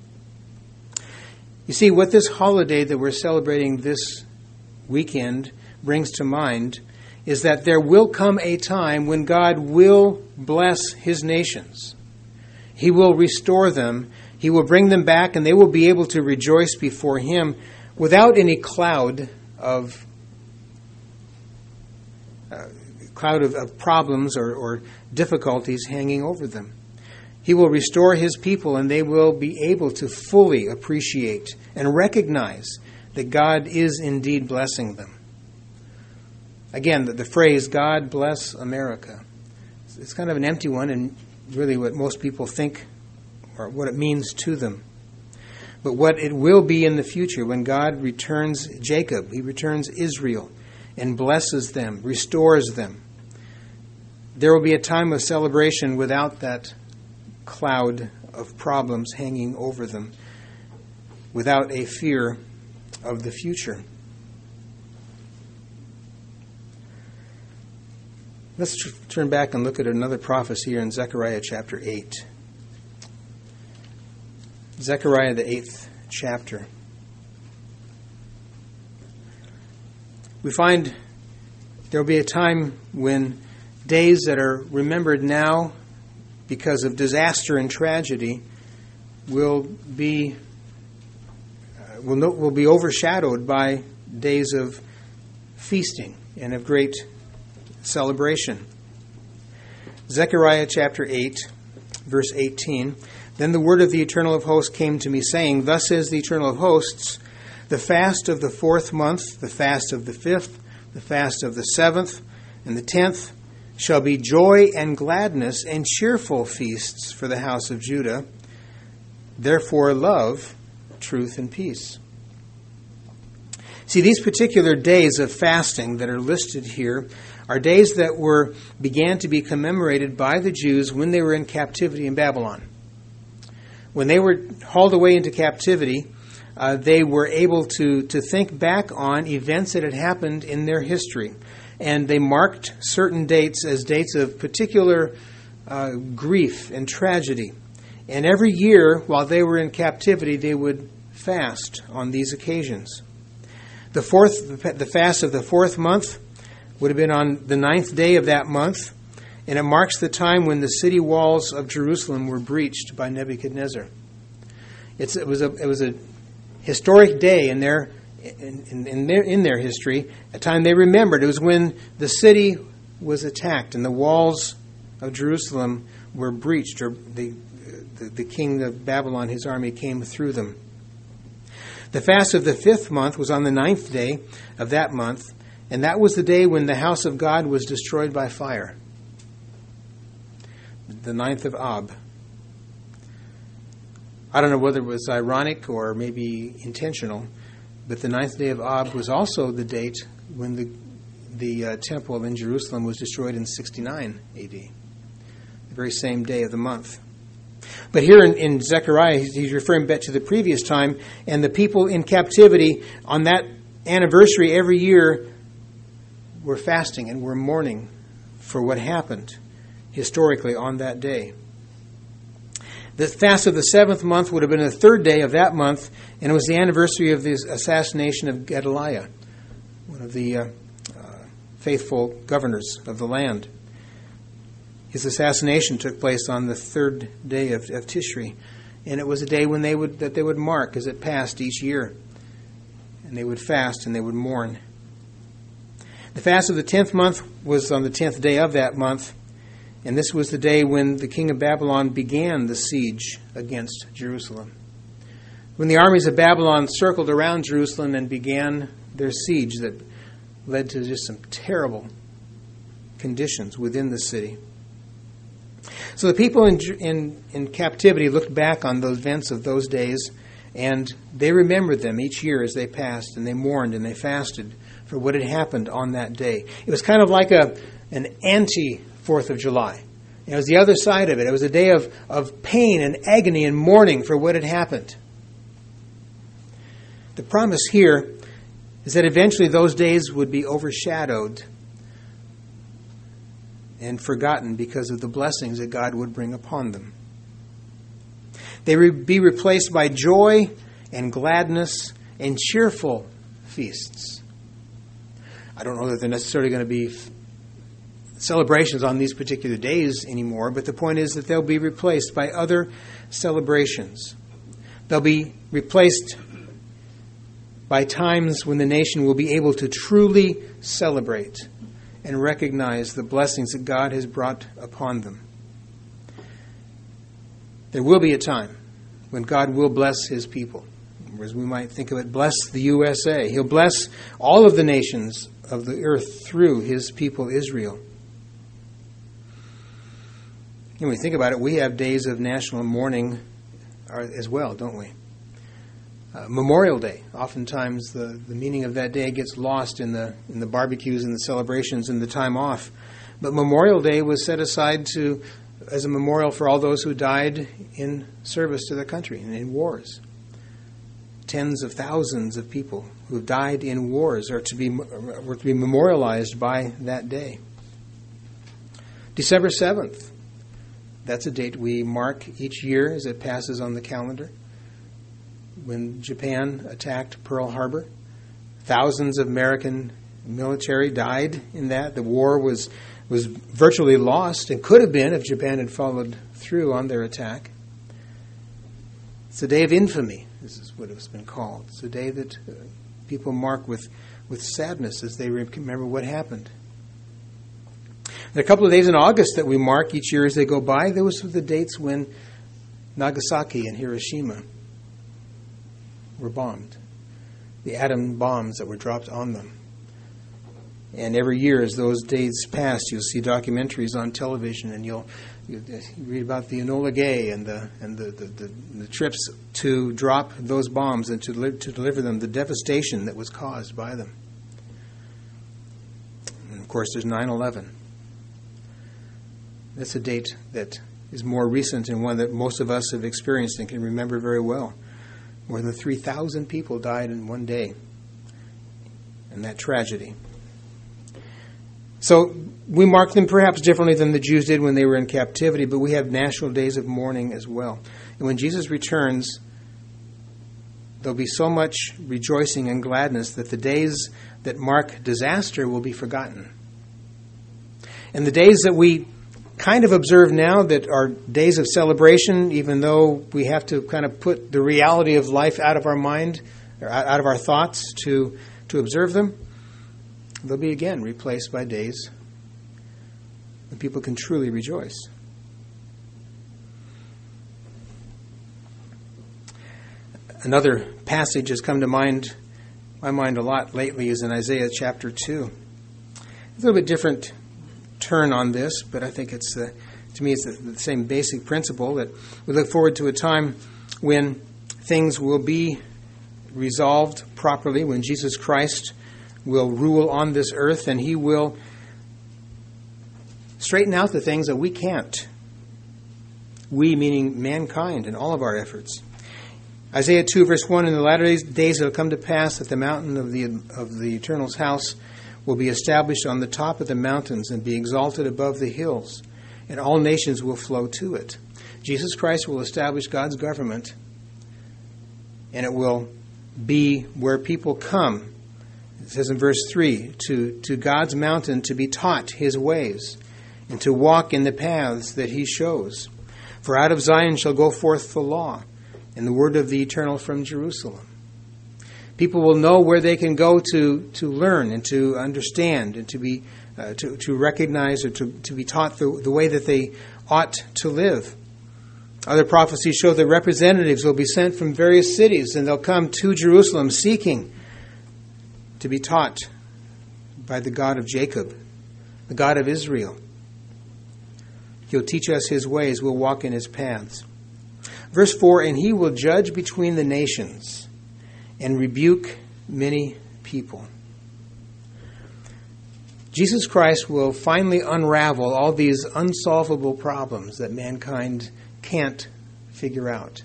You see, what this holiday that we're celebrating this weekend brings to mind is that there will come a time when God will bless his nations. He will restore them. He will bring them back, and they will be able to rejoice before him without any cloud of uh, cloud of, of problems or, or difficulties hanging over them. He will restore his people, and they will be able to fully appreciate and recognize that God is indeed blessing them. Again, the, the phrase, God bless America, it's kind of an empty one and really what most people think or what it means to them. But what it will be in the future when God returns Jacob, he returns Israel and blesses them, restores them. There will be a time of celebration without that cloud of problems hanging over them, without a fear of the future. Let's tr- turn back and look at another prophecy here in Zechariah chapter eight. Zechariah, the eighth chapter. We find there will be a time when days that are remembered now because of disaster and tragedy will be uh, will, no, will be overshadowed by days of feasting and of great celebration. Zechariah chapter eight, verse eighteen. Then the word of the Eternal of Hosts came to me, saying, Thus says the Eternal of Hosts, the fast of the fourth month, the fast of the fifth, the fast of the seventh, and the tenth shall be joy and gladness and cheerful feasts for the house of Judah. Therefore love truth and peace. See, these particular days of fasting that are listed here are days that were began to be commemorated by the Jews when they were in captivity in Babylon. When they were hauled away into captivity, uh, they were able to, to think back on events that had happened in their history. And they marked certain dates as dates of particular uh, grief and tragedy. And every year, while they were in captivity, they would fast on these occasions. The fourth, the fast of the fourth month would have been on the ninth day of that month, and it marks the time when the city walls of Jerusalem were breached by Nebuchadnezzar. It's, it was a it was a historic day in their in, in, in their in their history, a time they remembered. It was when the city was attacked and the walls of Jerusalem were breached, or the the, the king of Babylon, his army came through them. The fast of the fifth month was on the ninth day of that month, and that was the day when the house of God was destroyed by fire. The ninth of Ab. I don't know whether it was ironic or maybe intentional, but the ninth day of Ab was also the date when the the uh, temple in Jerusalem was destroyed in sixty-nine A D. The very same day of the month. But here in, in Zechariah, he's, he's referring back to the previous time, and the people in captivity on that anniversary every year were fasting and were mourning for what happened historically on that day. The fast of the seventh month would have been the third day of that month, and it was the anniversary of the assassination of Gedaliah, one of the uh, uh, faithful governors of the land. His assassination took place on the third day of, of Tishri, and it was a day when they would that they would mark as it passed each year, and they would fast and they would mourn. The fast of the tenth month was on the tenth day of that month, and this was the day when the king of Babylon began the siege against Jerusalem. When the armies of Babylon circled around Jerusalem and began their siege that led to just some terrible conditions within the city. So the people in, in, in captivity looked back on those events of those days, and they remembered them each year as they passed, and they mourned and they fasted for what had happened on that day. It was kind of like a an anti-Fourth of July. It was the other side of it. It was a day of, of pain and agony and mourning for what had happened. The promise here is that eventually those days would be overshadowed and forgotten because of the blessings that God would bring upon them. They would be replaced by joy and gladness and cheerful feasts. I don't know that they're necessarily going to be celebrations on these particular days anymore, but the point is that they'll be replaced by other celebrations. They'll be replaced by times when the nation will be able to truly celebrate and recognize the blessings that God has brought upon them. There will be a time when God will bless His people. Or as we might think of it, bless the U S A. He'll bless all of the nations of the earth through His people Israel. When we think about it, we have days of national mourning as well, don't we? Uh, Memorial Day. Oftentimes the, the meaning of that day gets lost in the in the barbecues and the celebrations and the time off. But Memorial Day was set aside to as a memorial for all those who died in service to the country and in wars. Tens of thousands of people who have died in wars are to be were to be memorialized by that day. December seventh. That's a date we mark each year as it passes on the calendar. When Japan attacked Pearl Harbor, thousands of American military died in that. The war was was virtually lost and could have been if Japan had followed through on their attack. It's a day of infamy, this is what it's been called. It's a day that uh, people mark with, with sadness as they remember what happened. There are a couple of days in August that we mark each year as they go by. Those are the dates when Nagasaki and Hiroshima were bombed. The atom bombs that were dropped on them. And every year as those days pass, you'll see documentaries on television, and you'll you read about the Enola Gay and the and the, the, the, the trips to drop those bombs and to, li- to deliver them, the devastation that was caused by them. And of course, there's nine eleven. That's a date that is more recent and one that most of us have experienced and can remember very well. More than three thousand people died in one day in that tragedy. So we mark them perhaps differently than the Jews did when they were in captivity, but we have national days of mourning as well. And when Jesus returns, there'll be so much rejoicing and gladness that the days that mark disaster will be forgotten. And the days that we kind of observe now that are days of celebration, even though we have to kind of put the reality of life out of our mind, or out of our thoughts to, to observe them, they'll be again replaced by days when people can truly rejoice. Another passage has come to mind, my mind a lot lately, is in Isaiah chapter two. It's a little bit different turn on this, but I think it's, uh, to me, it's the, the same basic principle that we look forward to a time when things will be resolved properly, when Jesus Christ will rule on this earth, and He will straighten out the things that we can't. We, meaning mankind, and all of our efforts. Isaiah two, verse one, in the latter days it will come to pass that the mountain of the of the Eternal's house will be established on the top of the mountains and be exalted above the hills, and all nations will flow to it. Jesus Christ will establish God's government, and it will be where people come. It says in verse three, to, to God's mountain to be taught His ways, and to walk in the paths that He shows. For out of Zion shall go forth the law, and the word of the Eternal from Jerusalem. People will know where they can go to, to learn and to understand and to be uh, to, to recognize or to, to be taught the, the way that they ought to live. Other prophecies show that representatives will be sent from various cities, and they'll come to Jerusalem seeking to be taught by the God of Jacob, the God of Israel. He'll teach us His ways. We'll walk in His paths. Verse four, and He will judge between the nations and rebuke many people. Jesus Christ will finally unravel all these unsolvable problems that mankind can't figure out.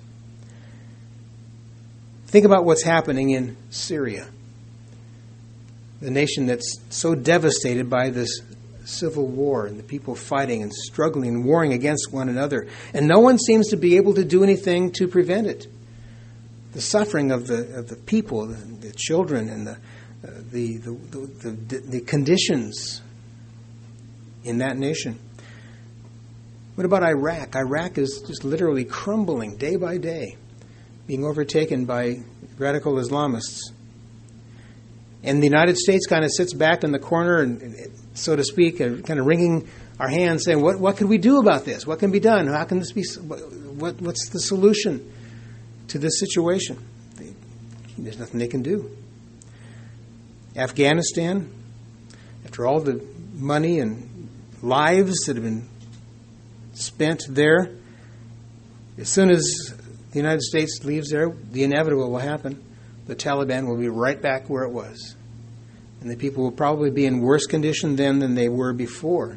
Think about what's happening in Syria, the nation that's so devastated by this civil war and the people fighting and struggling and warring against one another. And no one seems to be able to do anything to prevent it. The suffering of the of the people, the, the children, and the, uh, the, the, the, the, the conditions in that nation. What about Iraq? Iraq is just literally crumbling day by day, being overtaken by radical Islamists. And the United States kind of sits back in the corner and, so to speak, kind of wringing our hands, saying, "What what can we do about this? What can be done? How can this be? What what's the solution to this situation?" They, there's nothing they can do. Afghanistan, after all the money and lives that have been spent there, as soon as the United States leaves there, the inevitable will happen. The Taliban will be right back where it was. And the people will probably be in worse condition then than they were before.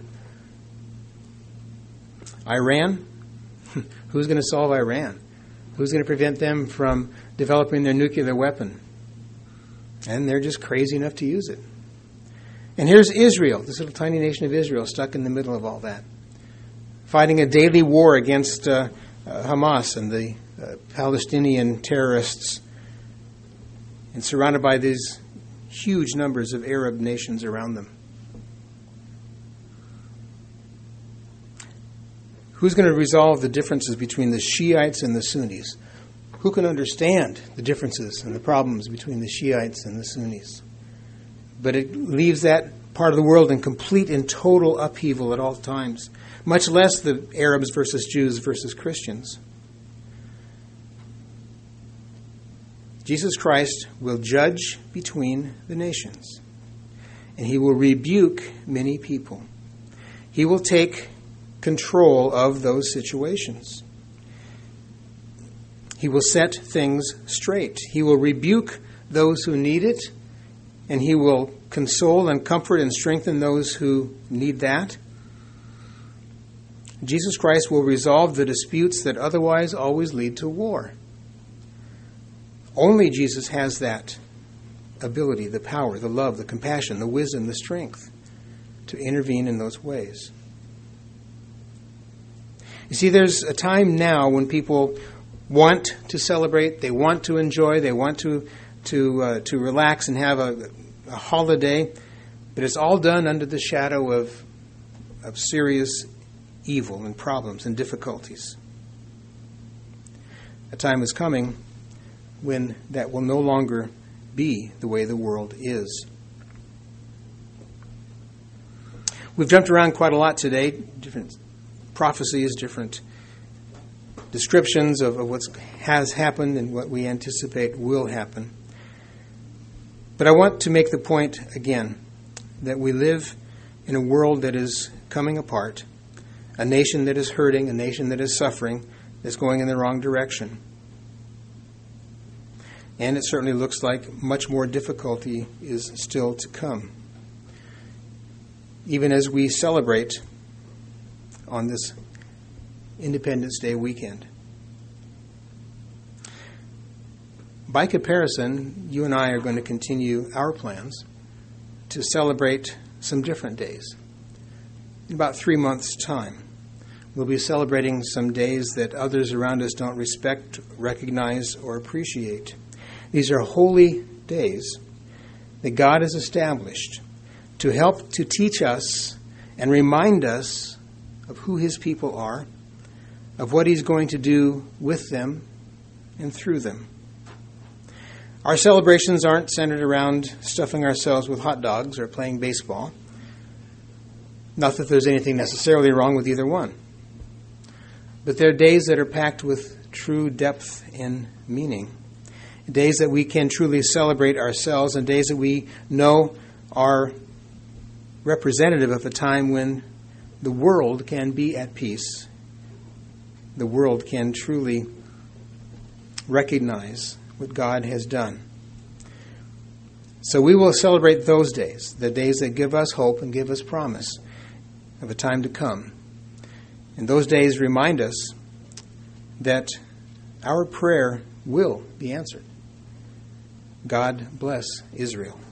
Iran? Who's going to solve Iran? Who's going to prevent them from developing their nuclear weapon? And they're just crazy enough to use it. And here's Israel, this little tiny nation of Israel, stuck in the middle of all that, fighting a daily war against uh, uh, Hamas and the uh, Palestinian terrorists, and surrounded by these huge numbers of Arab nations around them. Who's going to resolve the differences between the Shiites and the Sunnis? Who can understand the differences and the problems between the Shiites and the Sunnis? But it leaves that part of the world in complete and total upheaval at all times, much less the Arabs versus Jews versus Christians. Jesus Christ will judge between the nations, and he will rebuke many people. He will take control of those situations. He will set things straight. He will rebuke those who need it, and he will console and comfort and strengthen those who need that. Jesus Christ will resolve the disputes that otherwise always lead to war. Only Jesus has that ability, the power, the love, the compassion, the wisdom, the strength to intervene in those ways. You see, there's a time now when people want to celebrate, they want to enjoy, they want to to uh, to relax and have a, a holiday, but it's all done under the shadow of of serious evil and problems and difficulties. A time is coming when that will no longer be the way the world is. We've jumped around quite a lot today, different prophecies, different descriptions of, of what has happened and what we anticipate will happen. But I want to make the point again that we live in a world that is coming apart, a nation that is hurting, a nation that is suffering, that's going in the wrong direction. And it certainly looks like much more difficulty is still to come. Even as we celebrate on this Independence Day weekend. By comparison, you and I are going to continue our plans to celebrate some different days. In about three months' time, we'll be celebrating some days that others around us don't respect, recognize, or appreciate. These are holy days that God has established to help to teach us and remind us of who his people are, of what he's going to do with them and through them. Our celebrations aren't centered around stuffing ourselves with hot dogs or playing baseball. Not that there's anything necessarily wrong with either one. But they're days that are packed with true depth and meaning. Days that we can truly celebrate ourselves, and days that we know are representative of a time when the world can be at peace. The world can truly recognize what God has done. So we will celebrate those days, the days that give us hope and give us promise of a time to come. And those days remind us that our prayer will be answered. God bless Israel.